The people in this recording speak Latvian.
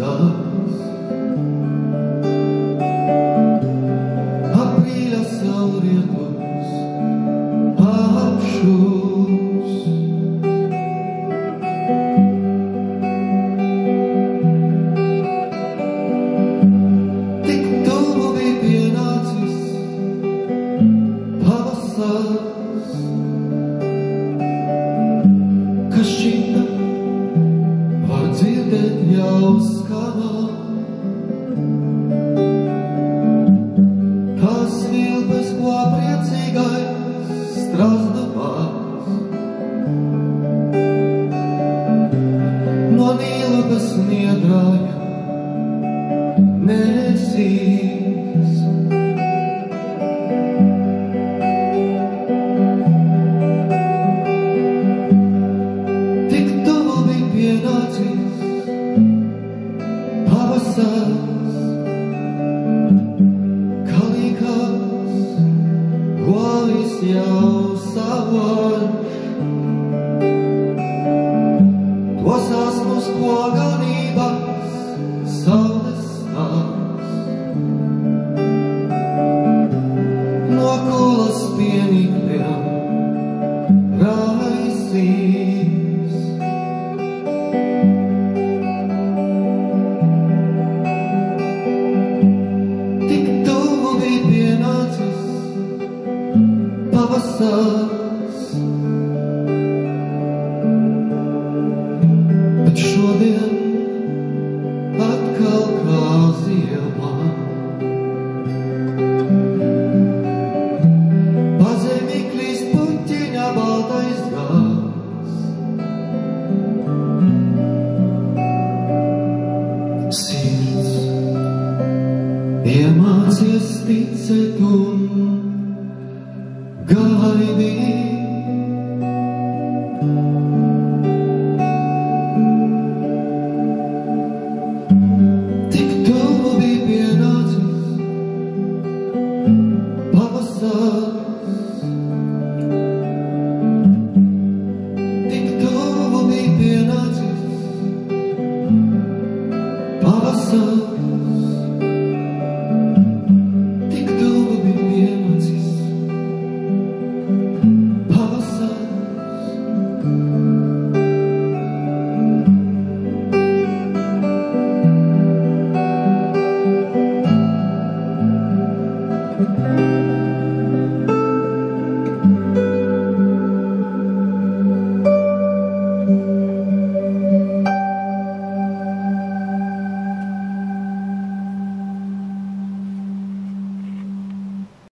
pavasars, aprīļa saulrietus apšūs. Tik tuvu bija pienācis pavasars, ka šķita var dzirdēt jau skanot. Tās vilpes, ko priecīgais strazdamās, no Nīlupas niedrāja nesīs. Tik tuvu bija pienācis pavasars, ka likās govis jau savoļš. Tos asmus, ko ganības saules stāvs, no kulas pienīkļiem raisīs. Tik tuvu bija pienācis pavasars, bet šodien atkal kā ziemā. Pa zemi klīst puķiņa baltais gars, sirds iemācies ticēt un gaidīt. Tik tuvu bija pienācis pavasars, tik tuvu bija pienācis pavasars.